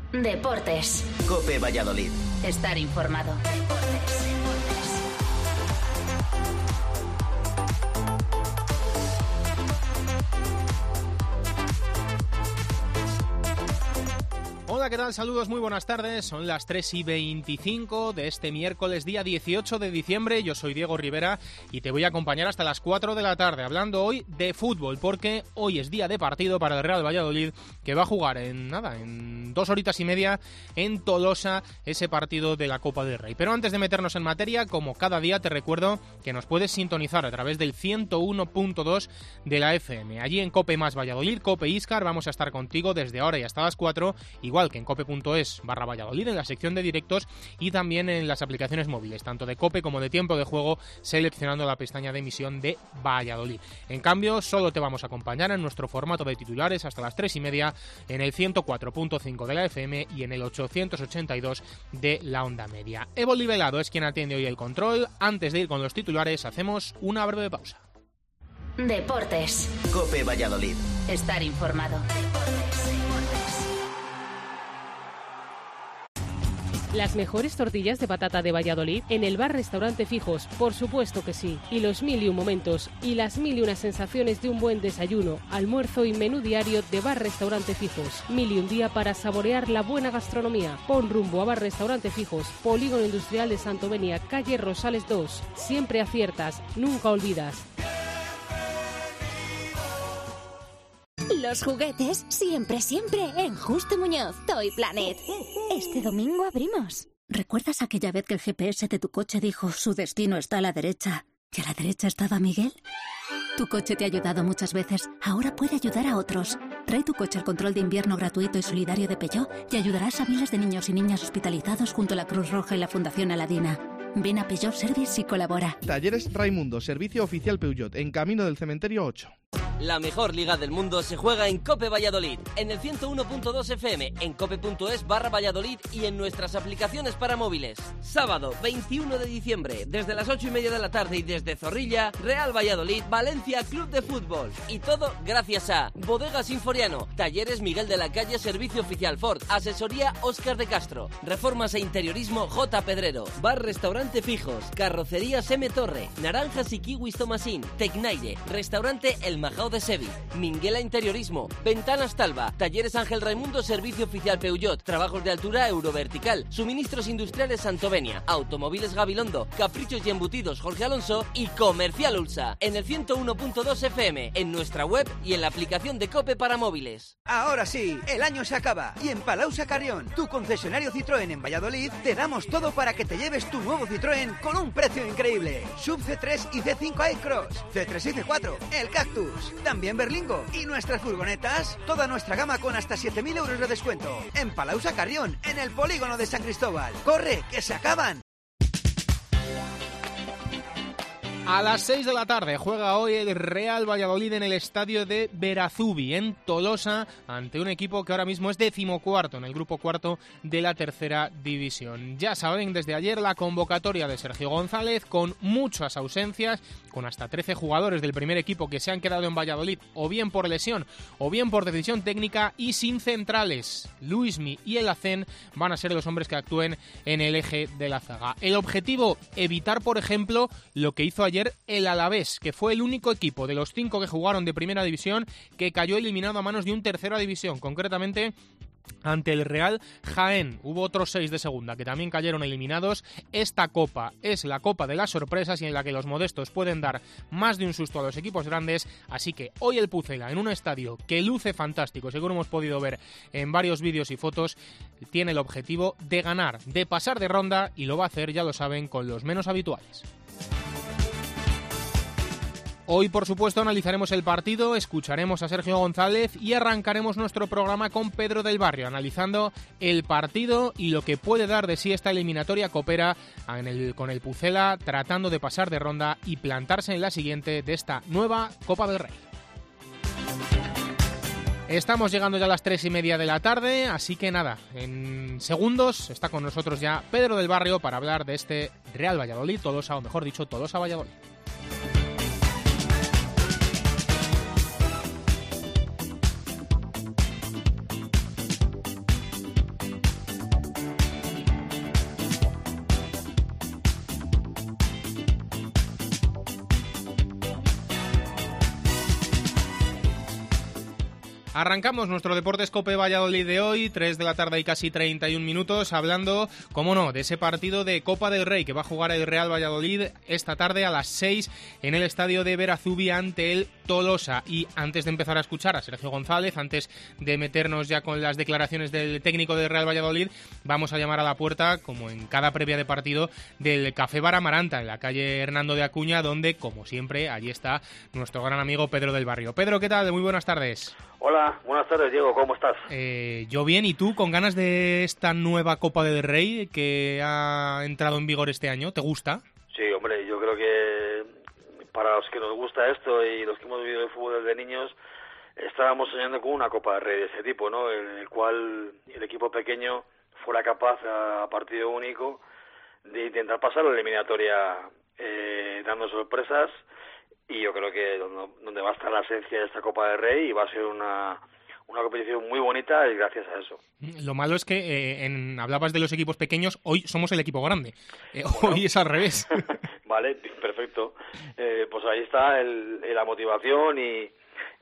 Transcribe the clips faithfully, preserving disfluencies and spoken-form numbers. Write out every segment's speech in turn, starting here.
Deportes. COPE Valladolid. Estar informado. Deportes. Hola, ¿qué tal? Saludos, muy buenas tardes. Son las tres y veinticinco de este miércoles, día dieciocho de diciembre. Yo soy Diego Rivera y te voy a acompañar hasta las cuatro de la tarde, hablando hoy de fútbol, porque hoy es día de partido para el Real Valladolid, que va a jugar en nada, en dos horitas y media en Tolosa, ese partido de la Copa del Rey. Pero antes de meternos en materia, como cada día te recuerdo que nos puedes sintonizar a través del ciento uno punto dos de la F M. Allí en COPE más Valladolid, COPE Iscar, vamos a estar contigo desde ahora y hasta las cuatro, igual que en cope.es barra Valladolid, en la sección de directos y también en las aplicaciones móviles, tanto de COPE como de Tiempo de Juego, seleccionando la pestaña de emisión de Valladolid. En cambio, solo te vamos a acompañar en nuestro formato de titulares hasta las tres y media en el ciento cuatro punto cinco de la F M y en el ochocientos ochenta y dos de la onda media. Evo Livelado es quien atiende hoy el control. Antes de ir con los titulares, hacemos una breve pausa. Deportes. COPE Valladolid. Estar informado. Deportes. Las mejores tortillas de patata de Valladolid en el bar Restaurante Fijos, por supuesto que sí. Y los mil y un momentos y las mil y unas sensaciones de un buen desayuno, almuerzo y menú diario de bar Restaurante Fijos. Mil y un día para saborear la buena gastronomía. Pon rumbo a bar Restaurante Fijos, Polígono Industrial de Santovenia, calle Rosales dos. Siempre aciertas, nunca olvidas. Los juguetes, siempre, siempre, en Justo Muñoz, Toy Planet. Este domingo abrimos. ¿Recuerdas aquella vez que el G P S de tu coche dijo su destino está a la derecha y a la derecha estaba Miguel? Tu coche te ha ayudado muchas veces, ahora puede ayudar a otros. Trae tu coche al control de invierno gratuito y solidario de Peugeot y ayudarás a miles de niños y niñas hospitalizados junto a la Cruz Roja y la Fundación Aladina. Ven a Peugeot Service y colabora. Talleres Raimundo, servicio oficial Peugeot, en camino del cementerio ocho. La mejor liga del mundo se juega en COPE Valladolid, en el ciento uno punto dos F M, en cope.es barra Valladolid y en nuestras aplicaciones para móviles. Sábado veintiuno de diciembre, desde las ocho y media de la tarde y desde Zorrilla, Real Valladolid, Valencia Club de Fútbol. Y todo gracias a Bodegas Sinforiano, Talleres Miguel de la Calle, servicio oficial Ford, asesoría Óscar de Castro, reformas e interiorismo J. Pedrero, bar Restaurante Fijos, carrocerías M. Torre, naranjas y kiwis Tomasín, Tecnaire, restaurante El Majao de Sevi, Minguela Interiorismo, Ventanas Talva, Talleres Ángel Raimundo, servicio oficial Peugeot, trabajos de altura Eurovertical, suministros industriales Santovenia, automóviles Gabilondo, caprichos y embutidos Jorge Alonso y Comercial Ulsa, en el ciento uno punto dos F M, en nuestra web y en la aplicación de COPE para móviles. Ahora sí, el año se acaba y en Palausa Carrión, tu concesionario Citroën en Valladolid, te damos todo para que te lleves tu nuevo Citroën con un precio increíble. Sub C tres y C cinco iCross, C tres y C cuatro, el Cactus, también Berlingo y nuestras furgonetas, toda nuestra gama con hasta siete mil euros de descuento. En Palausa Carrión, en el polígono de San Cristóbal. ¡Corre, que se acaban! A las seis de la tarde juega hoy el Real Valladolid en el estadio de Verazubi, en Tolosa, ante un equipo que ahora mismo es decimocuarto en el grupo cuarto de la tercera división. Ya saben, desde ayer la convocatoria de Sergio González, con muchas ausencias, con hasta trece jugadores del primer equipo que se han quedado en Valladolid, o bien por lesión, o bien por decisión técnica, y sin centrales. Luismi y el Acén van a ser los hombres que actúen en el eje de la zaga. El objetivo, evitar, por ejemplo, lo que hizo ayer el Alavés, que fue el único equipo de los cinco que jugaron de primera división que cayó eliminado a manos de un tercera división, concretamente ante el Real Jaén. Hubo otros seis de segunda que también cayeron eliminados. Esta copa es la copa de las sorpresas y en la que los modestos pueden dar más de un susto a los equipos grandes, así que hoy el Pucela, en un estadio que luce fantástico, seguro hemos podido ver en varios vídeos y fotos, tiene el objetivo de ganar, de pasar de ronda, y lo va a hacer, ya lo saben, con los menos habituales. Hoy, por supuesto, analizaremos el partido, escucharemos a Sergio González y arrancaremos nuestro programa con Pedro del Barrio, analizando el partido y lo que puede dar de sí esta eliminatoria copera en el, con el Pucela, tratando de pasar de ronda y plantarse en la siguiente de esta nueva Copa del Rey. Estamos llegando ya a las tres y media de la tarde, así que nada, en segundos está con nosotros ya Pedro del Barrio para hablar de este Real Valladolid, Tolosa, o mejor dicho, Tolosa Valladolid. Arrancamos nuestro Deportes Cope Valladolid de hoy, tres de la tarde y casi treinta y un minutos, hablando, cómo no, de ese partido de Copa del Rey que va a jugar el Real Valladolid esta tarde a las seis en el estadio de Berazubí ante el Tolosa. Y antes de empezar a escuchar a Sergio González, antes de meternos ya con las declaraciones del técnico del Real Valladolid, vamos a llamar a la puerta, como en cada previa de partido, del Café Bar Amaranta, en la calle Hernando de Acuña, donde, como siempre, allí está nuestro gran amigo Pedro del Barrio. Pedro, ¿qué tal? Muy buenas tardes. Hola, buenas tardes, Diego, ¿cómo estás? Eh, yo bien, ¿y tú? ¿Con ganas de esta nueva Copa del Rey que ha entrado en vigor este año? ¿Te gusta? Sí, hombre, yo creo que para los que nos gusta esto y los que hemos vivido el fútbol desde niños, estábamos soñando con una Copa del Rey de ese tipo, ¿no? En el cual el equipo pequeño fuera capaz a partido único de intentar pasar la eliminatoria eh, dando sorpresas. Y yo creo que donde va a estar la esencia de esta Copa del Rey y va a ser una, una competición muy bonita y gracias a eso. Lo malo es que eh, en, hablabas de los equipos pequeños, hoy somos el equipo grande. Eh, bueno. Hoy es al revés. Vale, perfecto. Eh, pues ahí está el, la motivación y,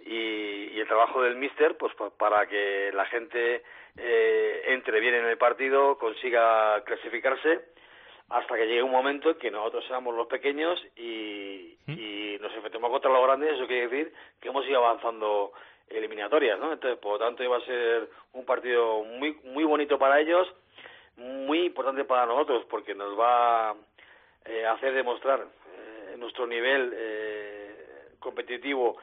y, y el trabajo del míster, pues para que la gente eh, entre bien en el partido, consiga clasificarse, hasta que llegue un momento en que nosotros seamos los pequeños y, y nos enfrentemos contra los grandes. Eso quiere decir que hemos ido avanzando eliminatorias, ¿no? Entonces, por lo tanto, iba a ser un partido muy muy bonito para ellos, muy importante para nosotros, porque nos va a eh, hacer demostrar eh, nuestro nivel eh, competitivo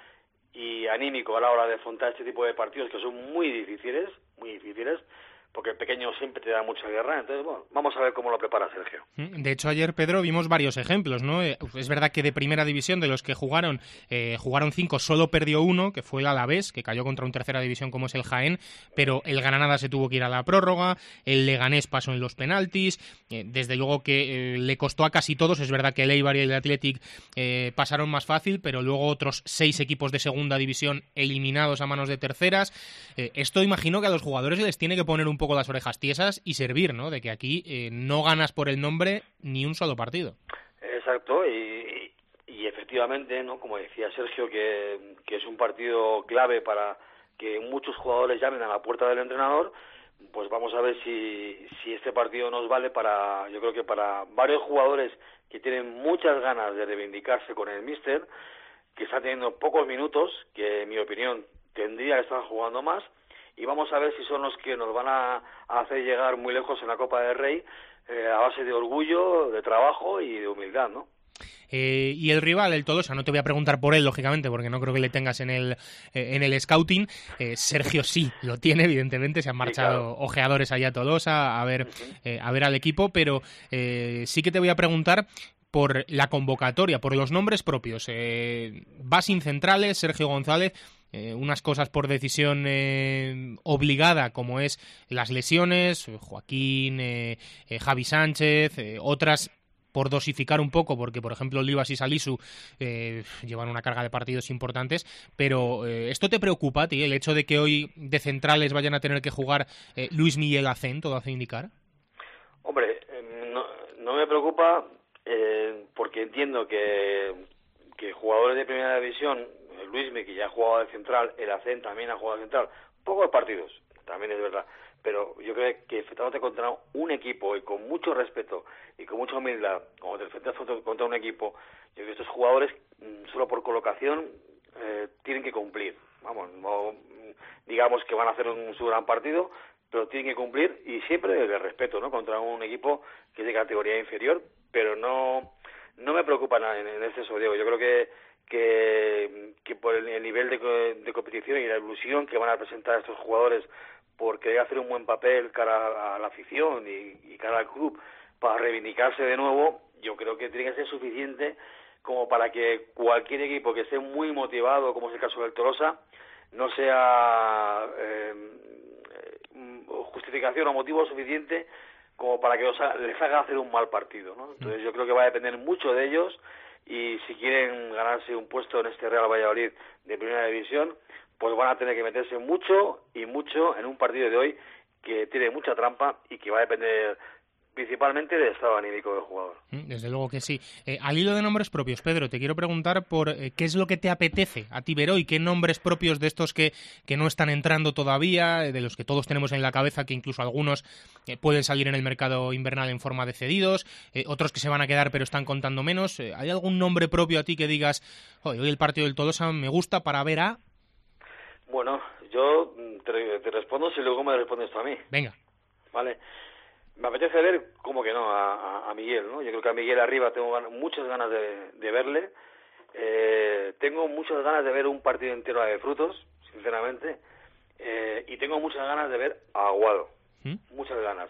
y anímico a la hora de afrontar este tipo de partidos que son muy difíciles, muy difíciles, porque el pequeño siempre te da mucha guerra. Entonces, bueno, vamos a ver cómo lo prepara Sergio. De hecho, ayer, Pedro, vimos varios ejemplos, ¿no? Es verdad que de primera división, de los que jugaron, eh, jugaron cinco, solo perdió uno, que fue el Alavés, que cayó contra un tercera división como es el Jaén, pero el Granada se tuvo que ir a la prórroga, el Leganés pasó en los penaltis, eh, desde luego que eh, le costó a casi todos. Es verdad que el Eibar y el Athletic eh, pasaron más fácil, pero luego otros seis equipos de segunda división eliminados a manos de terceras. Eh, esto imagino que a los jugadores les tiene que poner un poco las orejas tiesas y servir, ¿no? De que aquí eh, no ganas por el nombre ni un solo partido. Exacto, y, y efectivamente, ¿no? Como decía Sergio, que, que es un partido clave para que muchos jugadores llamen a la puerta del entrenador. Pues vamos a ver si, si este partido nos vale para, yo creo que para varios jugadores que tienen muchas ganas de reivindicarse con el míster, que están teniendo pocos minutos, que en mi opinión tendría que estar jugando más. Y vamos a ver si son los que nos van a, a hacer llegar muy lejos en la Copa del Rey, eh, a base de orgullo, de trabajo y de humildad, ¿no? Eh, y el rival, el Tolosa, no te voy a preguntar por él, lógicamente, porque no creo que le tengas en el eh, en el scouting. Eh, Sergio sí lo tiene, evidentemente, se han marchado sí, claro. ojeadores allá a Tolosa a ver, uh-huh. eh, a ver al equipo, pero eh, sí que te voy a preguntar por la convocatoria, por los nombres propios. Eh, va sin centrales, Sergio González. Eh, unas cosas por decisión eh, obligada, como es las lesiones, Joaquín, eh, eh, Javi Sánchez, eh, otras por dosificar un poco, porque por ejemplo Olivas y Salisu eh, llevan una carga de partidos importantes, pero eh, ¿esto te preocupa a ti, el hecho de que hoy de centrales vayan a tener que jugar eh, Luis Miguel Acén, todo hace indicar? Hombre, eh, no, no me preocupa eh, porque entiendo que, que jugadores de primera división, Luismi, que ya ha jugado de central, el Acén también ha jugado de central, pocos partidos, también es verdad, pero yo creo que enfrentándote contra un equipo y con mucho respeto y con mucha humildad, como te enfrentas contra un equipo, yo creo que estos jugadores, solo por colocación, eh, tienen que cumplir. Vamos, no digamos que van a hacer un su gran partido, pero tienen que cumplir y siempre desde el respeto, ¿no? Contra un equipo que es de categoría inferior, pero no no me preocupa nada en, en exceso, Diego. Yo creo que que, que por el, el nivel de, de competición y la ilusión que van a presentar estos jugadores por querer hacer un buen papel cara a, a la afición y, y cara al club para reivindicarse de nuevo, yo creo que tiene que ser suficiente como para que cualquier equipo que esté muy motivado, como es el caso del Tolosa, no sea eh, justificación o motivo suficiente como para que les haga hacer un mal partido, ¿no? Entonces yo creo que va a depender mucho de ellos. Y si quieren ganarse un puesto en este Real Valladolid de primera división, pues van a tener que meterse mucho y mucho en un partido de hoy que tiene mucha trampa y que va a depender principalmente del estado anímico del jugador. Desde luego que sí. Eh, al hilo de nombres propios, Pedro, te quiero preguntar por eh, qué es lo que te apetece a ti ver hoy, qué nombres propios de estos que, que no están entrando todavía, de los que todos tenemos en la cabeza, que incluso algunos eh, pueden salir en el mercado invernal en forma de cedidos, eh, otros que se van a quedar pero están contando menos. Eh, ¿Hay algún nombre propio a ti que digas, hoy el partido del Tolosa me gusta para ver a...? Bueno, yo te, te respondo si luego me respondes tú a mí. Venga. Vale. Me apetece ver, como que no, a, a Miguel, ¿no? Yo creo que a Miguel arriba tengo gan- muchas ganas de, de verle. Eh, tengo muchas ganas de ver un partido entero de frutos, sinceramente. Eh, y tengo muchas ganas de ver a Aguado. ¿Mm? Muchas ganas.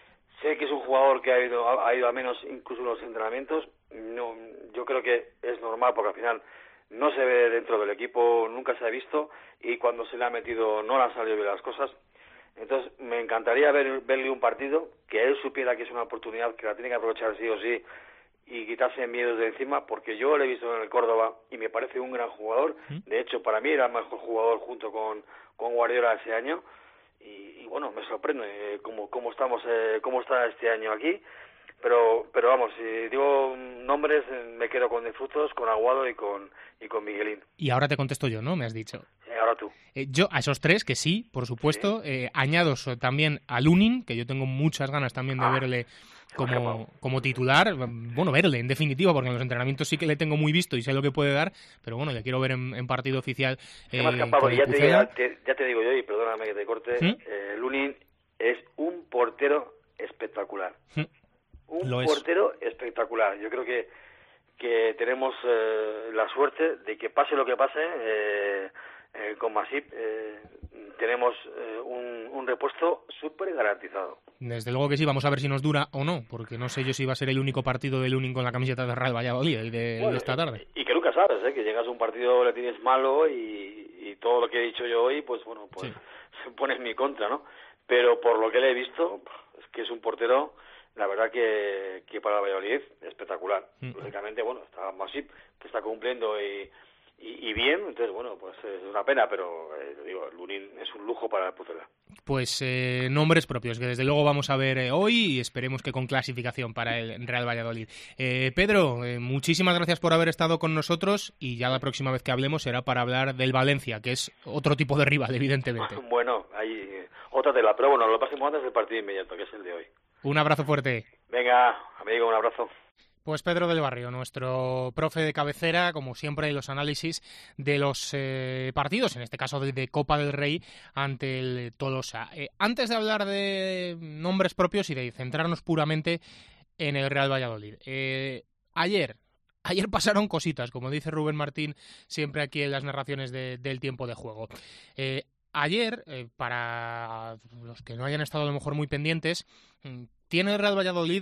Sé que es un jugador que ha ido, ha, ha ido a menos incluso en los entrenamientos. No, yo creo que es normal porque al final no se ve dentro del equipo, nunca se ha visto. Y cuando se le ha metido no le han salido bien las cosas. Entonces, me encantaría ver, verle un partido, que él supiera que es una oportunidad, que la tiene que aprovechar sí o sí, y quitarse miedos de encima, porque yo lo he visto en el Córdoba y me parece un gran jugador. De hecho, para mí era el mejor jugador junto con, con Guardiola ese año. Y, y bueno, me sorprende eh, cómo, cómo, estamos, eh, cómo está este año aquí. Pero pero vamos, si digo nombres, me quedo con De Frutos, con Aguado y con y con Miguelín. Y ahora te contesto yo, ¿no? Me has dicho. Sí, ahora tú. Eh, yo a esos tres, que sí, por supuesto, sí. Eh, añado también a Lunin, que yo tengo muchas ganas también de ah, verle como, como titular. Bueno, verle, en definitiva, porque en los entrenamientos sí que le tengo muy visto y sé lo que puede dar, pero bueno, le quiero ver en, en partido oficial. Eh, escapado, ya, te, ya, te, ya te digo yo, y perdóname que te corte, ¿Mm? eh, Lunin es un portero espectacular. ¿Mm? Un Lo portero es. espectacular. Yo creo que que tenemos eh, la suerte de que pase lo que pase eh, eh, con Masip, eh, tenemos eh, un, un repuesto súper garantizado. Desde luego que sí, vamos a ver si nos dura o no, porque no sé yo si va a ser el único partido de Lunin con la camiseta de Real Valladolid, el de, bueno, de esta tarde. Y, y que nunca sabes, ¿eh? Que llegas a un partido, le tienes malo y, y todo lo que he dicho yo hoy, pues bueno, pues sí. Se pone en mi contra, ¿no? Pero por lo que le he visto, es que es un portero, la verdad que, que para Valladolid espectacular. Mm. Lógicamente, bueno, está Masip, que está cumpliendo y, y, y bien, entonces, bueno, pues es una pena, pero eh, digo, Lunin es un lujo para el Pucela. Pues eh, nombres propios, que desde luego vamos a ver eh, hoy y esperemos que con clasificación para el Real Valladolid. Eh, Pedro, eh, muchísimas gracias por haber estado con nosotros y ya la próxima vez que hablemos será para hablar del Valencia, que es otro tipo de rival, evidentemente. Bueno, hay otra tela, pero bueno, lo más importante es el partido inmediato, que es el de hoy. Un abrazo fuerte. Venga, amigo, un abrazo. Pues Pedro del Barrio, nuestro profe de cabecera, como siempre, los análisis de los eh, partidos, en este caso de, de Copa del Rey ante el Tolosa. Eh, antes de hablar de nombres propios y de centrarnos puramente en el Real Valladolid, eh, ayer... Ayer pasaron cositas, como dice Rubén Martín siempre aquí en las narraciones de, del tiempo de juego. Eh, ayer, eh, para los que no hayan estado a lo mejor muy pendientes, tiene el Real Valladolid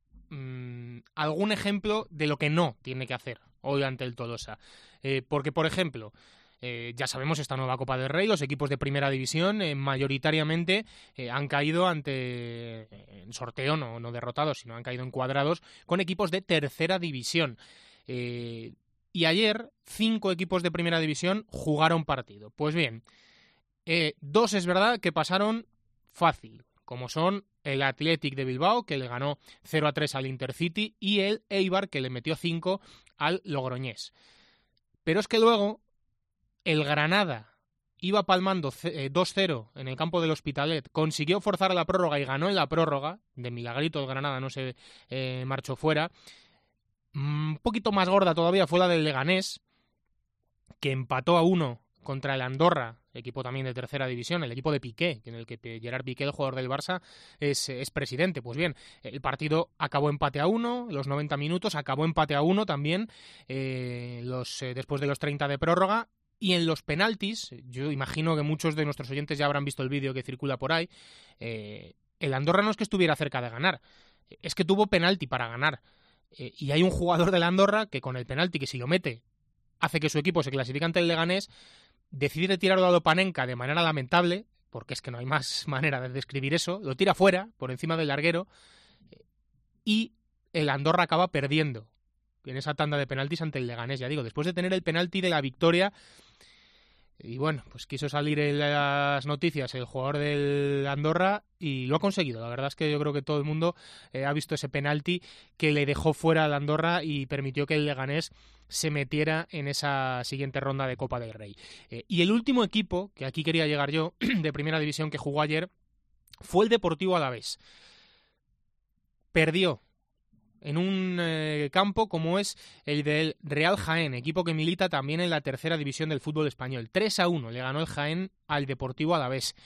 mmm, algún ejemplo de lo que no tiene que hacer hoy ante el Tolosa. Eh, porque, por ejemplo, eh, ya sabemos esta nueva Copa del Rey, los equipos de primera división eh, mayoritariamente eh, han caído ante, eh, en sorteo, no, no derrotados, sino han caído encuadrados con equipos de tercera división. Eh, y ayer cinco equipos de primera división jugaron partido. Pues bien, eh, dos es verdad que pasaron fácil, como son el Athletic de Bilbao, que le ganó cero a tres al Intercity, y el Eibar, que le metió cinco al Logroñés. Pero es que luego el Granada iba palmando dos cero en el campo del Hospitalet, consiguió forzar la prórroga y ganó en la prórroga, de milagrito el Granada no se eh, marchó fuera. Un poquito más gorda todavía fue la del Leganés, que empató a uno contra el Andorra, equipo también de tercera división, el equipo de Piqué, en el que Gerard Piqué, el jugador del Barça, es, es presidente. Pues bien, el partido acabó empate a uno, los noventa minutos, acabó empate a uno también, eh, los, eh, después de los treinta de prórroga. Y en los penaltis, yo imagino que muchos de nuestros oyentes ya habrán visto el vídeo que circula por ahí, eh, el Andorra no es que estuviera cerca de ganar, es que tuvo penalti para ganar. Eh, y hay un jugador del Andorra que con el penalti, que si lo mete, hace que su equipo se clasifique ante el Leganés, decide tirarlo a Lopanenka de manera lamentable, porque es que no hay más manera de describir eso, lo tira fuera, por encima del larguero, y el Andorra acaba perdiendo en esa tanda de penaltis ante el Leganés. Ya digo, después de tener el penalti de la victoria, Y bueno, pues quiso salir en las noticias el jugador del Andorra y lo ha conseguido. La verdad es que yo creo que todo el mundo eh, ha visto ese penalti que le dejó fuera al Andorra y permitió que el Leganés se metiera en esa siguiente ronda de Copa del Rey. Eh, y el último equipo, que aquí quería llegar yo, de Primera División que jugó ayer, fue el Deportivo Alavés. Perdió en un eh, campo como es el del Real Jaén, equipo que milita también en la tercera división del fútbol español. tres a uno le ganó el Jaén al Deportivo Alavés.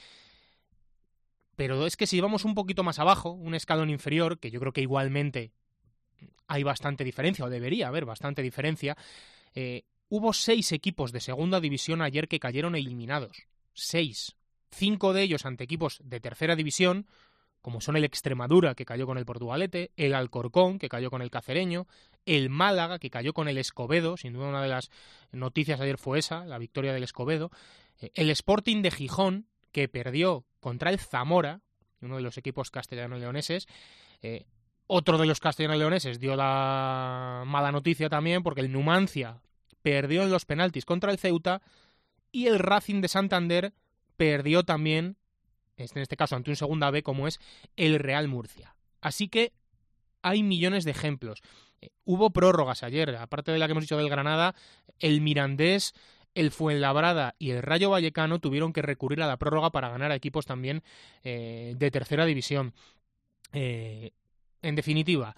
Pero es que si vamos un poquito más abajo, un escalón inferior, que yo creo que igualmente hay bastante diferencia, o debería haber bastante diferencia, eh, hubo seis equipos de segunda división ayer que cayeron eliminados. Seis. Cinco de ellos ante equipos de tercera división, como son el Extremadura, que cayó con el Portugalete, el Alcorcón, que cayó con el Cacereño, el Málaga, que cayó con el Escobedo, sin duda una de las noticias ayer fue esa, la victoria del Escobedo, el Sporting de Gijón, que perdió contra el Zamora, uno de los equipos castellano-leoneses, eh, otro de los castellano-leoneses dio la mala noticia también, porque el Numancia perdió en los penaltis contra el Ceuta, y el Racing de Santander perdió también, en este caso ante un segunda B como es el Real Murcia. Así que hay millones de ejemplos. Eh, hubo prórrogas ayer, aparte de la que hemos dicho del Granada, el Mirandés, el Fuenlabrada y el Rayo Vallecano tuvieron que recurrir a la prórroga para ganar a equipos también eh, de tercera división. Eh, en definitiva,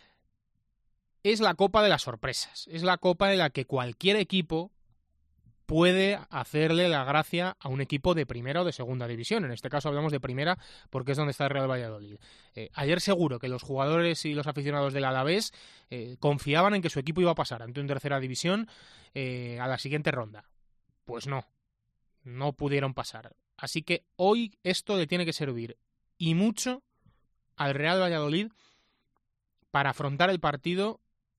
es la Copa de las sorpresas, es la Copa en la que cualquier equipo puede hacerle la gracia a un equipo de primera o de segunda división. En este caso hablamos de primera porque es donde está el Real Valladolid. Eh, ayer seguro que los jugadores y los aficionados del Alavés eh, confiaban en que su equipo iba a pasar ante un tercera división eh, a la siguiente ronda. Pues no, no pudieron pasar. Así que hoy esto le tiene que servir y mucho al Real Valladolid para afrontar el partido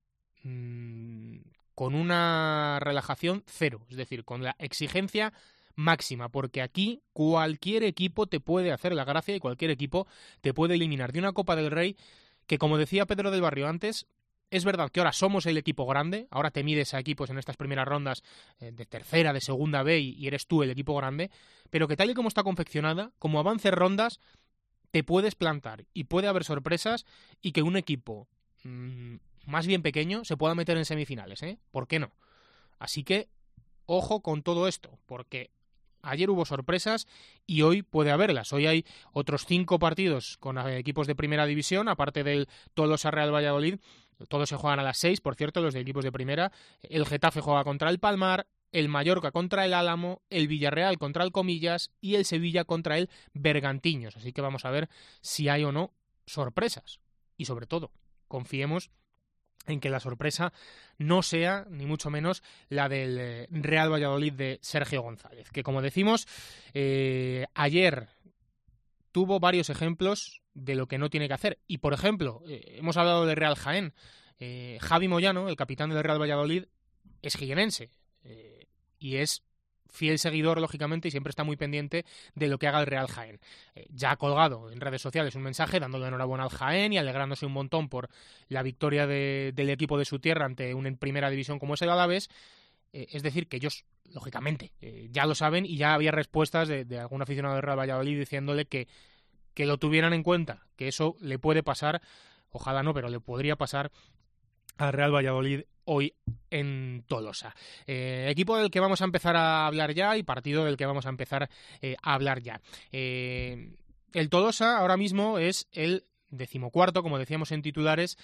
mmm, con una relajación cero, es decir, con la exigencia máxima, porque aquí cualquier equipo te puede hacer la gracia y cualquier equipo te puede eliminar de una Copa del Rey que, como decía Pedro del Barrio antes, es verdad que ahora somos el equipo grande, ahora te mides a equipos en estas primeras rondas eh, de tercera, de segunda B y eres tú el equipo grande, pero que tal y como está confeccionada, como avance rondas, te puedes plantar y puede haber sorpresas y que un equipo mmm, más bien pequeño se pueda meter en semifinales, ¿eh? ¿Por qué no? Así que, ojo con todo esto, porque ayer hubo sorpresas y hoy puede haberlas. Hoy hay otros cinco partidos con equipos de primera división, aparte del Tolosa Real Valladolid. Todos se juegan a las seis, por cierto, los de equipos de primera. El Getafe juega contra el Palmar, el Mallorca contra el Álamo, el Villarreal contra el Comillas y el Sevilla contra el Bergantiños. Así que vamos a ver si hay o no sorpresas. Y sobre todo, confiemos en que la sorpresa no sea, ni mucho menos, la del Real Valladolid de Sergio González, que como decimos, eh, ayer tuvo varios ejemplos de lo que no tiene que hacer. Y, por ejemplo, eh, hemos hablado de Real Jaén. Eh, Javi Moyano, el capitán del Real Valladolid, es jienense eh, y es fiel seguidor, lógicamente, y siempre está muy pendiente de lo que haga el Real Jaén. Eh, ya ha colgado en redes sociales un mensaje dándole enhorabuena al Jaén y alegrándose un montón por la victoria de, del equipo de su tierra ante una en primera división como es el Alavés. Eh, es decir, que ellos, lógicamente, eh, ya lo saben y ya había respuestas de, de algún aficionado del Real Valladolid diciéndole que, que lo tuvieran en cuenta, que eso le puede pasar, ojalá no, pero le podría pasar al Real Valladolid hoy en Tolosa. Eh, equipo del que vamos a empezar a hablar ya y partido del que vamos a empezar eh, a hablar ya. Eh, el Tolosa ahora mismo es el decimocuarto, como decíamos en titulares,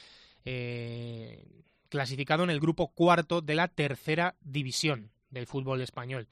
eh, clasificado en el grupo cuarto de la tercera división del fútbol español.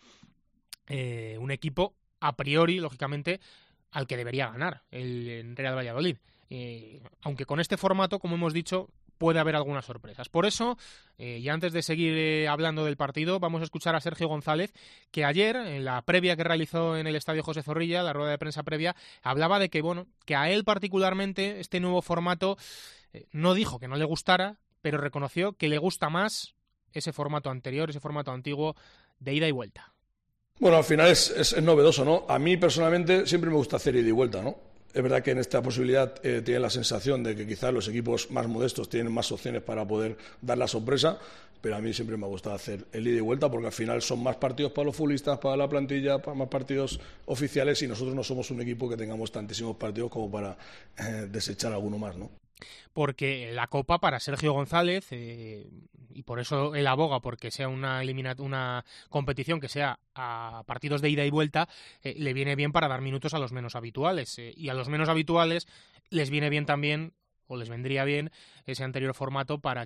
Eh, un equipo, a priori, lógicamente, al que debería ganar el Real Valladolid. Eh, aunque con este formato, como hemos dicho, puede haber algunas sorpresas. Por eso, eh, y antes de seguir eh, hablando del partido, vamos a escuchar a Sergio González, que ayer, en la previa que realizó en el Estadio José Zorrilla, la rueda de prensa previa, hablaba de que, bueno, que a él particularmente este nuevo formato eh, no dijo que no le gustara, pero reconoció que le gusta más ese formato anterior, ese formato antiguo de ida y vuelta. Bueno, al final es, es, es novedoso, ¿no? A mí personalmente siempre me gusta hacer ida y vuelta, ¿no? Es verdad que en esta posibilidad eh, tienen la sensación de que quizás los equipos más modestos tienen más opciones para poder dar la sorpresa, pero a mí siempre me ha gustado hacer el ida y vuelta porque al final son más partidos para los futbolistas, para la plantilla, para más partidos oficiales y nosotros no somos un equipo que tengamos tantísimos partidos como para eh, desechar alguno más, ¿no? Porque la Copa para Sergio González, eh, y por eso él aboga porque sea una, elimina una competición que sea a partidos de ida y vuelta, eh, le viene bien para dar minutos a los menos habituales. Eh, y a los menos habituales les viene bien también, o les vendría bien, ese anterior formato para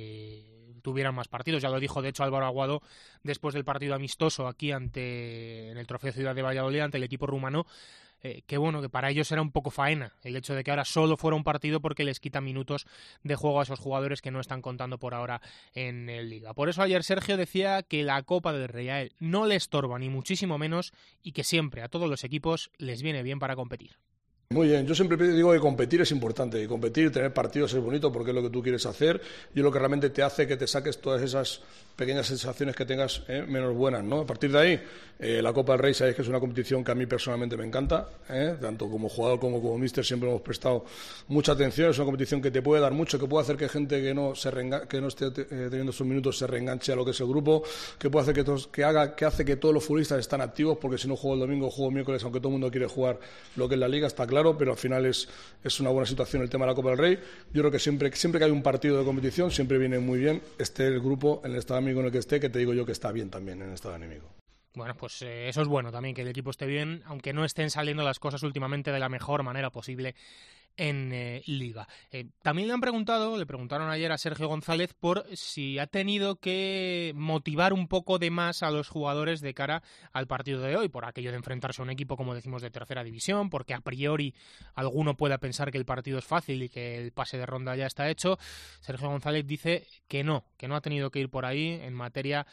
que tuvieran más partidos. Ya lo dijo, de hecho, Álvaro Aguado después del partido amistoso aquí ante en el Trofeo Ciudad de Valladolid ante el equipo rumano. Eh, que bueno, que para ellos era un poco faena el hecho de que ahora solo fuera un partido porque les quita minutos de juego a esos jugadores que no están contando por ahora en el Liga. Por eso ayer Sergio decía que la Copa del Rey a él no le estorba ni muchísimo menos y que siempre a todos los equipos les viene bien para competir. Muy bien, yo siempre digo que competir es importante, y competir, tener partidos es bonito porque es lo que tú quieres hacer y es lo que realmente te hace que te saques todas esas pequeñas sensaciones que tengas eh, menos buenas, ¿no? A partir de ahí, eh, la Copa del Rey sabéis que es una competición que a mí personalmente me encanta, ¿eh? Tanto como jugador como como míster siempre hemos prestado mucha atención, es una competición que te puede dar mucho, que puede hacer que gente que no se reenga- que no esté eh, teniendo sus minutos se reenganche a lo que es el grupo, que puede hacer que, todos, que haga que hace que todos los futbolistas estén activos, porque si no juego el domingo, juego el miércoles, aunque todo el mundo quiere jugar lo que es la Liga, está claro, pero al final es, es una buena situación el tema de la Copa del Rey. Yo creo que siempre, siempre que hay un partido de competición, siempre viene muy bien esté el grupo en el estado anímico en el que esté, que te digo yo que está bien también en el estado anímico. Bueno, pues eh, eso es bueno también, que el equipo esté bien, aunque no estén saliendo las cosas últimamente de la mejor manera posible en eh, Liga. Eh, también le han preguntado, le preguntaron ayer a Sergio González por si ha tenido que motivar un poco de más a los jugadores de cara al partido de hoy, por aquello de enfrentarse a un equipo, como decimos, de tercera división, porque a priori alguno pueda pensar que el partido es fácil y que el pase de ronda ya está hecho. Sergio González dice que no, que no ha tenido que ir por ahí en materia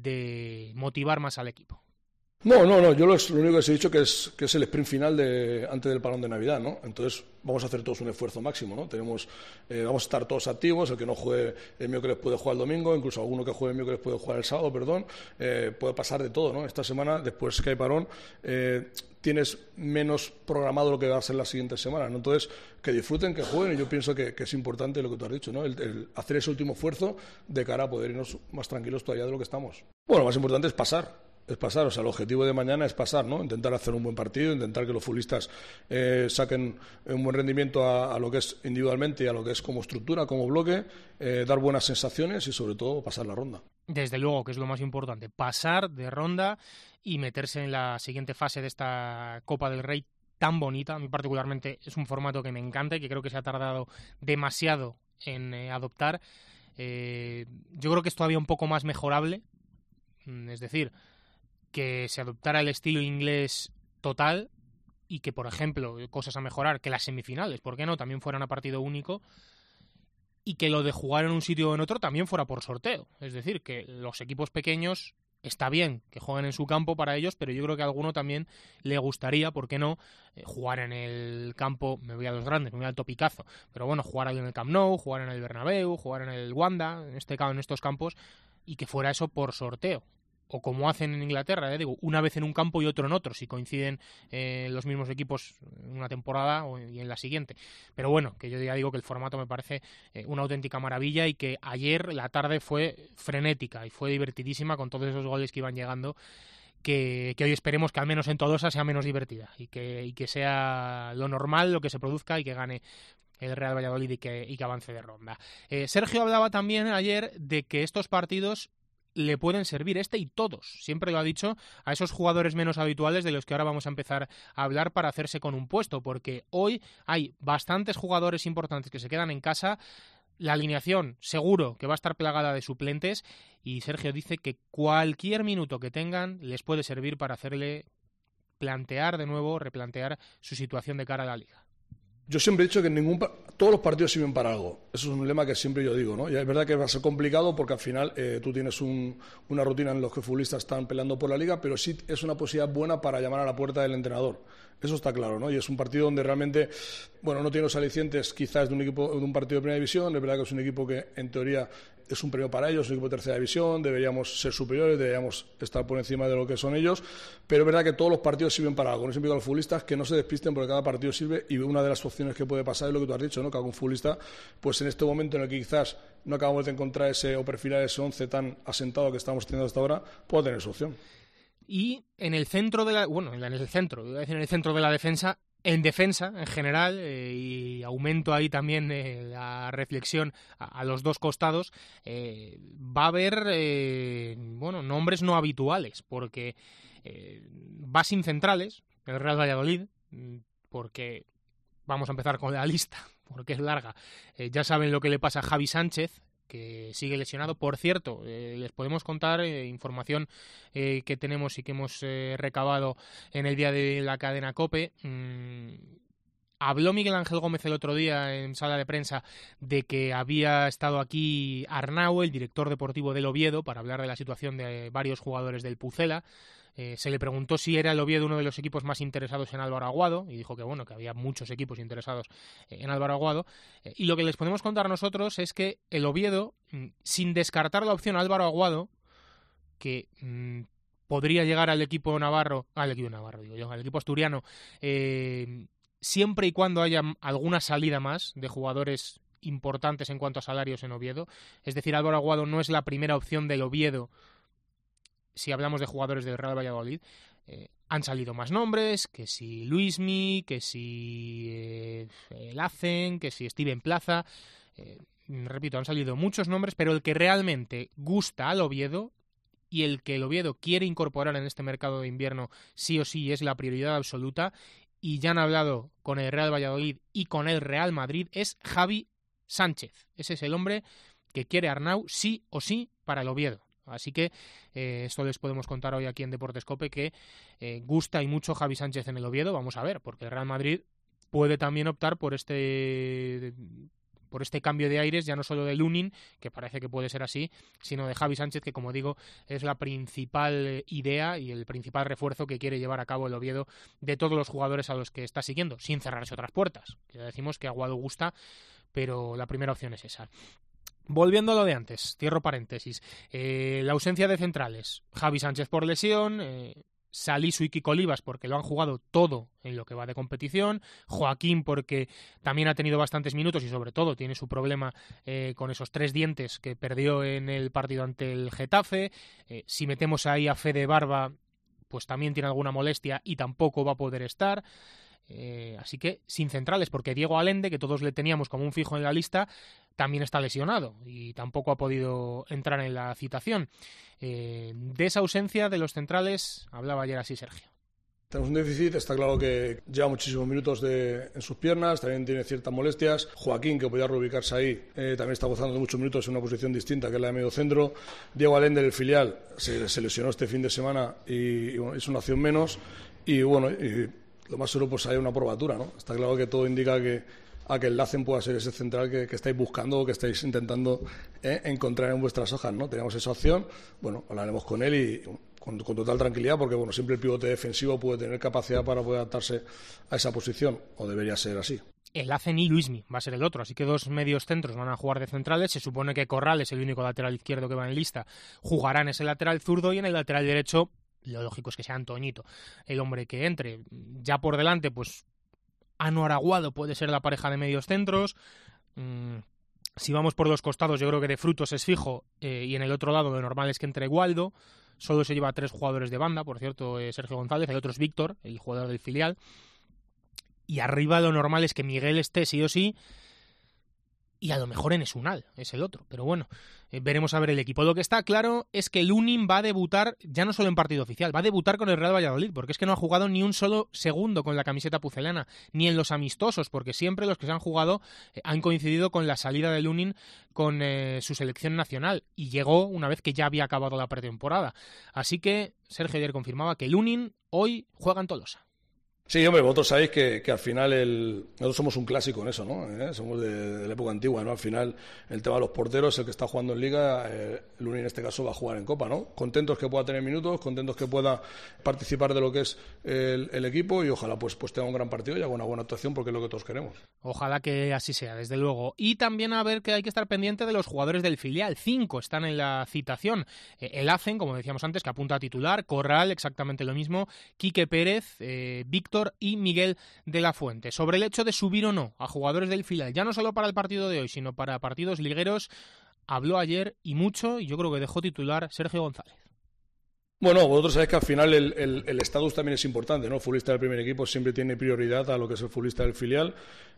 de motivar más al equipo. No, no, no, yo lo, lo único que os he dicho que es que es el sprint final de antes del parón de Navidad, ¿no? Entonces vamos a hacer todos un esfuerzo máximo, ¿no? Tenemos, eh, vamos a estar todos activos, el que no juegue el miércoles puede jugar el domingo, incluso alguno que juegue el miércoles puede jugar el sábado, perdón, eh, puede pasar de todo, ¿no? Esta semana, después que hay parón, eh, tienes menos programado lo que va a ser la siguiente semana, ¿no? Entonces, que disfruten, que jueguen, y yo pienso que, que es importante lo que tú has dicho, ¿no? El, el hacer ese último esfuerzo de cara a poder irnos más tranquilos todavía de lo que estamos. Bueno, lo más importante es pasar. Es pasar, o sea, el objetivo de mañana es pasar, ¿no? Intentar hacer un buen partido, intentar que los futbolistas eh, saquen un buen rendimiento a, a lo que es individualmente y a lo que es como estructura, como bloque, eh, dar buenas sensaciones y sobre todo pasar la ronda. Desde luego, que es lo más importante, pasar de ronda y meterse en la siguiente fase de esta Copa del Rey tan bonita. A mí particularmente es un formato que me encanta y que creo que se ha tardado demasiado en eh, adoptar. Eh, yo creo que es todavía un poco más mejorable, es decir, que se adoptara el estilo inglés total y que, por ejemplo, cosas a mejorar, que las semifinales, ¿por qué no?, también fueran a partido único y que lo de jugar en un sitio o en otro también fuera por sorteo. Es decir, que los equipos pequeños está bien que jueguen en su campo para ellos, pero yo creo que a alguno también le gustaría, ¿por qué no?, eh, jugar en el campo, me voy a los grandes, me voy al topicazo, pero bueno, jugar ahí en el Camp Nou, jugar en el Bernabéu, jugar en el Wanda, en este caso en estos campos, y que fuera eso por sorteo. O como hacen en Inglaterra, ¿eh? Digo, una vez en un campo y otro en otro, si coinciden eh, los mismos equipos en una temporada o en, y en la siguiente. Pero bueno, que yo ya digo que el formato me parece eh, una auténtica maravilla y que ayer la tarde fue frenética y fue divertidísima con todos esos goles que iban llegando, que, que hoy esperemos que al menos en Tolosa sea menos divertida y que, y que sea lo normal lo que se produzca y que gane el Real Valladolid y que, y que avance de ronda. Eh, Sergio hablaba también ayer de que estos partidos le pueden servir, este y todos, siempre lo ha dicho, a esos jugadores menos habituales de los que ahora vamos a empezar a hablar para hacerse con un puesto, porque hoy hay bastantes jugadores importantes que se quedan en casa, la alineación seguro que va a estar plagada de suplentes y Sergio dice que cualquier minuto que tengan les puede servir para hacerle plantear de nuevo, replantear su situación de cara a la Liga. Yo siempre he dicho que ningún todos los partidos sirven para algo. Eso es un lema que siempre yo digo, ¿no? Y es verdad que va a ser complicado porque al final eh, tú tienes un, una rutina en la que los futbolistas están peleando por la Liga, pero sí es una posibilidad buena para llamar a la puerta del entrenador. Eso está claro, ¿no? Y es un partido donde realmente, bueno, no tiene los alicientes quizás de un equipo de un partido de primera división. Es verdad que es un equipo que en teoría es un premio para ellos, un equipo de tercera división, deberíamos ser superiores, deberíamos estar por encima de lo que son ellos, pero es verdad que todos los partidos sirven para algo. No siempre digo a los futbolistas que no se despisten porque cada partido sirve, y una de las opciones que puede pasar es lo que tú has dicho, ¿no? Que algún futbolista, pues en este momento en el que quizás no acabamos de encontrar ese o perfilar ese once tan asentado que estamos teniendo hasta ahora, pueda tener su opción. Y en el centro de la, bueno, en el centro, voy a decir en el centro de la defensa, en defensa en general, eh, y aumento ahí también eh, la reflexión a, a los dos costados, eh, va a haber eh, bueno, nombres no habituales, porque eh, va sin centrales el Real Valladolid, porque vamos a empezar con la lista, porque es larga. Eh, ya saben lo que le pasa a Javi Sánchez, que sigue lesionado. Por cierto, eh, les podemos contar eh, información eh, que tenemos y que hemos eh, recabado en el día de la cadena COPE. Mm, habló Miguel Ángel Gómez el otro día en sala de prensa de que había estado aquí Arnau, el director deportivo del Oviedo, para hablar de la situación de varios jugadores del Pucela. Eh, se le preguntó si era el Oviedo uno de los equipos más interesados en Álvaro Aguado, y dijo que bueno, que había muchos equipos interesados en Álvaro Aguado. Eh, y lo que les podemos contar nosotros es que el Oviedo, sin descartar la opción Álvaro Aguado, que mmm, podría llegar al equipo navarro, al equipo navarro digo yo, al equipo asturiano, eh, siempre y cuando haya alguna salida más de jugadores importantes en cuanto a salarios en Oviedo. Es decir, Álvaro Aguado no es la primera opción del Oviedo si hablamos de jugadores del Real Valladolid. Eh, han salido más nombres, que si Luismi, que si eh, Lacen, que si Steven Plaza. Eh, repito, han salido muchos nombres, pero el que realmente gusta al Oviedo y el que el Oviedo quiere incorporar en este mercado de invierno sí o sí es la prioridad absoluta, y ya han hablado con el Real Valladolid y con el Real Madrid, es Javi Sánchez. Ese es el hombre que quiere Arnau sí o sí para el Oviedo. Así que eh, esto les podemos contar hoy aquí en Deportes COPE, que eh, gusta y mucho Javi Sánchez en el Oviedo. Vamos a ver, porque el Real Madrid puede también optar por este por este cambio de aires, ya no solo de Lunin, que parece que puede ser así, sino de Javi Sánchez, que como digo es la principal idea y el principal refuerzo que quiere llevar a cabo el Oviedo de todos los jugadores a los que está siguiendo, sin cerrarse otras puertas. Ya decimos que Aguado gusta, pero la primera opción es esa. Volviendo a lo de antes, cierro paréntesis. Eh, la ausencia de centrales. Javi Sánchez por lesión, eh, Salisu y Kiko Olivas porque lo han jugado todo en lo que va de competición, Joaquín porque también ha tenido bastantes minutos y sobre todo tiene su problema eh, con esos tres dientes que perdió en el partido ante el Getafe. Eh, si metemos ahí a Fede Barba, pues también tiene alguna molestia y tampoco va a poder estar. Eh, así que sin centrales, porque Diego Allende, que todos le teníamos como un fijo en la lista, también está lesionado y tampoco ha podido entrar en la citación. Eh, de esa ausencia de los centrales hablaba ayer así Sergio. Tenemos un déficit, está claro que lleva muchísimos minutos de, en sus piernas, también tiene ciertas molestias. Joaquín, que podía reubicarse ahí, eh, también está gozando de muchos minutos en una posición distinta, que es la de medio centro. Diego Allende, del filial, se, se lesionó este fin de semana y, y bueno, es una opción menos. Y bueno, y lo más seguro pues hay una probatura, ¿no? Está claro que todo indica que a que el Lacen pueda ser ese central que, que estáis buscando o que estáis intentando eh, encontrar en vuestras hojas, ¿no? Teníamos esa opción, bueno, hablaremos con él y con, con total tranquilidad, porque bueno, siempre el pivote defensivo puede tener capacidad para poder adaptarse a esa posición, o debería ser así. El Lacen y Luismi va a ser el otro, así que dos medios centros van a jugar de centrales. Se supone que Corral es el único lateral izquierdo que va en lista, jugará en ese lateral zurdo, y en el lateral derecho lo lógico es que sea Antoñito el hombre que entre. Ya por delante, pues Anuar Aguado puede ser la pareja de medios centros. Mm, si vamos por los costados, yo creo que de Frutos es fijo, eh, y en el otro lado lo normal es que entre Waldo. Solo se lleva tres jugadores de banda, por cierto, eh, Sergio González, el otro es Víctor, el jugador del filial. Y arriba lo normal es que Miguel esté sí o sí, y a lo mejor Enes Unal es el otro, pero bueno, eh, veremos a ver el equipo. Lo que está claro es que Lunin va a debutar ya no solo en partido oficial, va a debutar con el Real Valladolid, porque es que no ha jugado ni un solo segundo con la camiseta pucelana, ni en los amistosos, porque siempre los que se han jugado eh, han coincidido con la salida de Lunin con eh, su selección nacional, y llegó una vez que ya había acabado la pretemporada. Así que Sergio ayer confirmaba que Lunin hoy juega en Tolosa. Sí, hombre, vosotros sabéis que, que al final el, nosotros somos un clásico en eso, ¿no? ¿Eh? Somos de, de la época antigua, ¿no? Al final el tema de los porteros, el que está jugando en Liga, eh, el Uni en este caso va a jugar en Copa, ¿no? Contentos que pueda tener minutos, contentos que pueda participar de lo que es el, el equipo y ojalá pues, pues tenga un gran partido y haga una buena actuación porque es lo que todos queremos. Ojalá que así sea, desde luego. Y también a ver que hay que estar pendiente de los jugadores del filial. Cinco están en la citación. Eh, el Hacen, como decíamos antes, que apunta a titular, Corral, exactamente lo mismo, Quique Pérez, eh, Víctor y Miguel de la Fuente. Sobre el hecho de subir o no a jugadores del filial, ya no solo para el partido de hoy, sino para partidos ligueros, habló ayer y mucho, y yo creo que dejó titular Sergio González. Bueno, vosotros sabéis que al final el, el, el estatus también es importante, ¿no? El futbolista del primer equipo siempre tiene prioridad a lo que es el futbolista del filial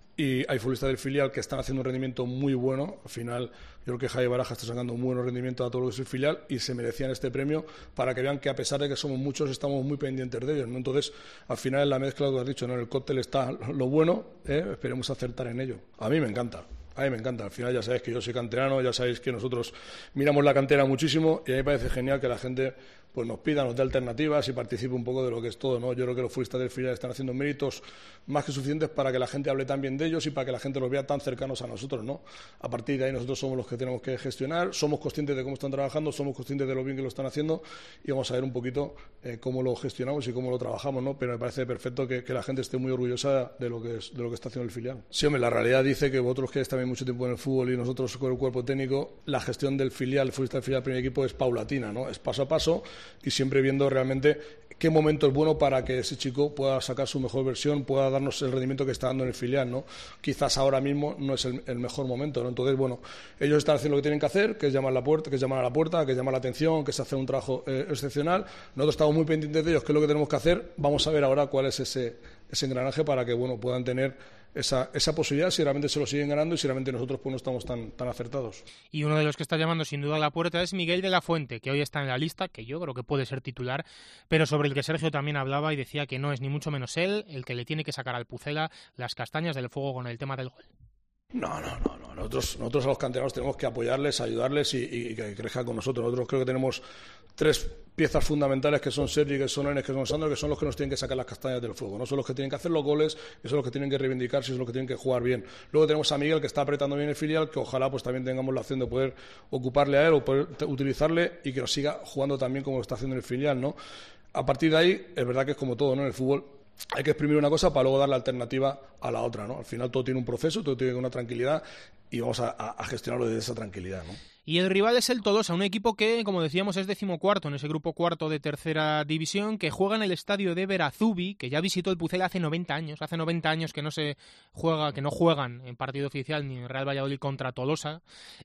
y hay futbolistas del filial que están haciendo un rendimiento muy bueno. Al final, yo creo que Javi Baraja está sacando un buen rendimiento a todo lo que es el filial y se merecían este premio para que vean que a pesar de que somos muchos, estamos muy pendientes de ellos, ¿no? Entonces, al final, en la mezcla que has dicho, ¿no? En el cóctel está lo bueno, ¿eh? Esperemos acertar en ello. A mí me encanta. A mí me encanta, al final ya sabéis que yo soy canterano, ya sabéis que nosotros miramos la cantera muchísimo y a mí me parece genial que la gente pues nos pida, nos dé alternativas y participe un poco de lo que es todo, ¿no? Yo creo que los futbolistas del filial están haciendo méritos más que suficientes para que la gente hable tan bien de ellos y para que la gente los vea tan cercanos a nosotros, ¿no? A partir de ahí nosotros somos los que tenemos que gestionar, somos conscientes de cómo están trabajando, somos conscientes de lo bien que lo están haciendo y vamos a ver un poquito eh, cómo lo gestionamos y cómo lo trabajamos, ¿no? Pero me parece perfecto que, que la gente esté muy orgullosa de lo que es, de lo que está haciendo el filial. Sí, hombre, la realidad dice que vosotros que estáis mucho tiempo en el fútbol y nosotros con el cuerpo técnico, la gestión del filial, el futbolista del filial del primer equipo es paulatina, ¿no? Es paso a paso y siempre viendo realmente qué momento es bueno para que ese chico pueda sacar su mejor versión, pueda darnos el rendimiento que está dando en el filial, ¿no? Quizás ahora mismo no es el, el mejor momento, ¿no? Entonces, bueno, ellos están haciendo lo que tienen que hacer, que es llamar la puerta, que es llamar a la puerta, que es llamar la atención, que es hacer un trabajo eh, excepcional. Nosotros estamos muy pendientes de ellos, qué es lo que tenemos que hacer. Vamos a ver ahora cuál es ese, ese engranaje para que, bueno, puedan tener Esa, esa posibilidad, si realmente se lo siguen ganando y si realmente nosotros pues no estamos tan, tan acertados. Y uno de los que está llamando sin duda a la puerta es Miguel de la Fuente, que hoy está en la lista, que yo creo que puede ser titular, pero sobre el que Sergio también hablaba y decía que no es ni mucho menos él el que le tiene que sacar al Pucela las castañas del fuego con el tema del gol. No, no, no, no. Nosotros, nosotros a los canteranos tenemos que apoyarles, ayudarles y, y, y que crezcan con nosotros. Nosotros creo que tenemos tres piezas fundamentales que son Sergi, que son Enes, que son Sandro, que son los que nos tienen que sacar las castañas del fuego. No son los que tienen que hacer los goles, y son los que tienen que reivindicarse, y son los que tienen que jugar bien. Luego tenemos a Miguel, que está apretando bien el filial, que ojalá pues también tengamos la opción de poder ocuparle a él o poder utilizarle y que nos siga jugando también como lo está haciendo en el filial, ¿no? A partir de ahí, es verdad que es como todo, ¿no? En el fútbol hay que exprimir una cosa para luego dar la alternativa a la otra, ¿no? Al final todo tiene un proceso, todo tiene una tranquilidad y vamos a, a, a gestionarlo desde esa tranquilidad, ¿no? Y el rival es el Tolosa, un equipo que, como decíamos, es decimocuarto en ese grupo cuarto de tercera división, que juega en el estadio de Verazubi, que ya visitó el Pucela hace noventa años. Hace noventa años que no se juega, que no juegan en partido oficial ni en Real Valladolid contra Tolosa.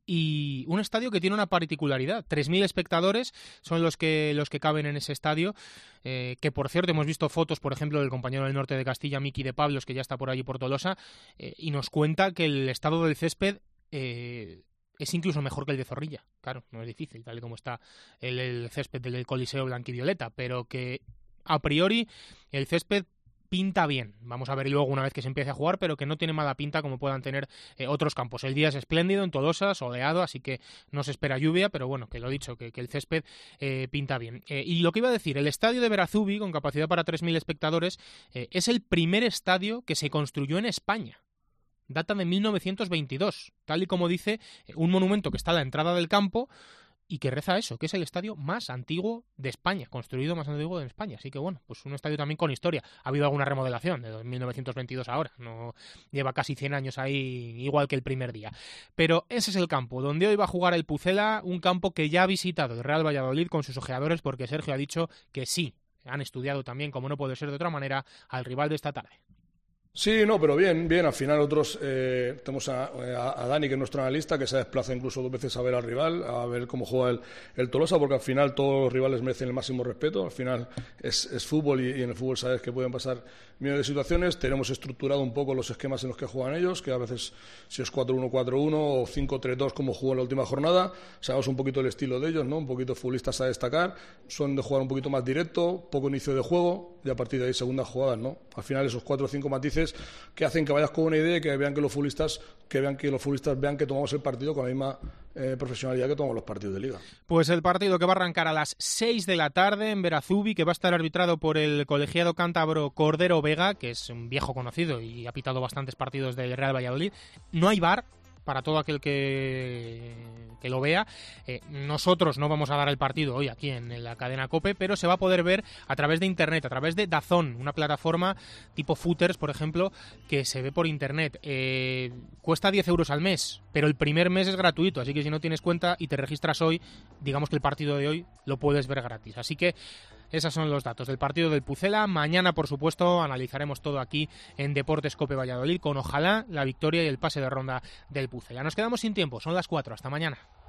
Y un estadio que tiene una particularidad. tres mil espectadores son los que, los que caben en ese estadio. Eh, que, por cierto, hemos visto fotos, por ejemplo, del compañero del norte de Castilla, Miki de Pablos, que ya está por allí por Tolosa, eh, y nos cuenta que el estado del césped Eh, es incluso mejor que el de Zorrilla. Claro, no es difícil, tal y como está el, el césped del Coliseo blanquivioleta, pero que a priori el césped pinta bien. Vamos a ver luego una vez que se empiece a jugar, pero que no tiene mala pinta como puedan tener eh, otros campos. El día es espléndido en Tolosa, soleado, así que no se espera lluvia, pero bueno, que lo he dicho, que, que el césped eh, pinta bien. Eh, y lo que iba a decir, el estadio de Verazubi, con capacidad para tres mil espectadores, eh, es el primer estadio que se construyó en España. Data de mil novecientos veintidós, tal y como dice un monumento que está a la entrada del campo y que reza eso, que es el estadio más antiguo de España, construido más antiguo de España. Así que bueno, pues un estadio también con historia. Ha habido alguna remodelación de mil novecientos veintidós ahora, no lleva casi cien años ahí, igual que el primer día. Pero ese es el campo donde hoy va a jugar el Pucela, un campo que ya ha visitado el Real Valladolid con sus ojeadores, porque Sergio ha dicho que sí, han estudiado también, como no puede ser de otra manera, al rival de esta tarde. Sí, no, pero bien, bien. Al final otros eh, tenemos a, a, a Dani, que es nuestro analista, que se desplaza incluso dos veces a ver al rival, a ver cómo juega el, el Tolosa, porque al final todos los rivales merecen el máximo respeto. Al final es, es fútbol y, y en el fútbol sabes que pueden pasar millones de situaciones. Tenemos estructurado un poco los esquemas en los que juegan ellos, que a veces si es cuatro uno cuatro uno o cinco tres dos como jugó en la última jornada, sabemos un poquito el estilo de ellos, ¿no? Un poquito futbolistas a destacar, son de jugar un poquito más directo, poco inicio de juego y a partir de ahí segundas jugadas, ¿no? Al final esos cuatro o cinco matices ingredientes que hacen que vayas con una idea y que vean que los futbolistas, que vean que los futbolistas vean que tomamos el partido con la misma eh, profesionalidad que tomamos los partidos de Liga. Pues el partido que va a arrancar a las seis de la tarde en Verazubi, que va a estar arbitrado por el colegiado cántabro Cordero Vega, que es un viejo conocido y ha pitado bastantes partidos del Real Valladolid. No hay V A R para todo aquel que, que lo vea. Eh, nosotros no vamos a dar el partido hoy aquí en, en la cadena COPE, pero se va a poder ver a través de internet, a través de DAZN, una plataforma tipo Footers, por ejemplo, que se ve por internet. Eh, cuesta diez euros al mes, pero el primer mes es gratuito, así que si no tienes cuenta y te registras hoy, digamos que el partido de hoy lo puedes ver gratis. Así que esos son los datos del partido del Pucela. Mañana, por supuesto, analizaremos todo aquí en Deportes COPE Valladolid, con ojalá la victoria y el pase de ronda del Pucela. Nos quedamos sin tiempo, son las cuatro. Hasta mañana.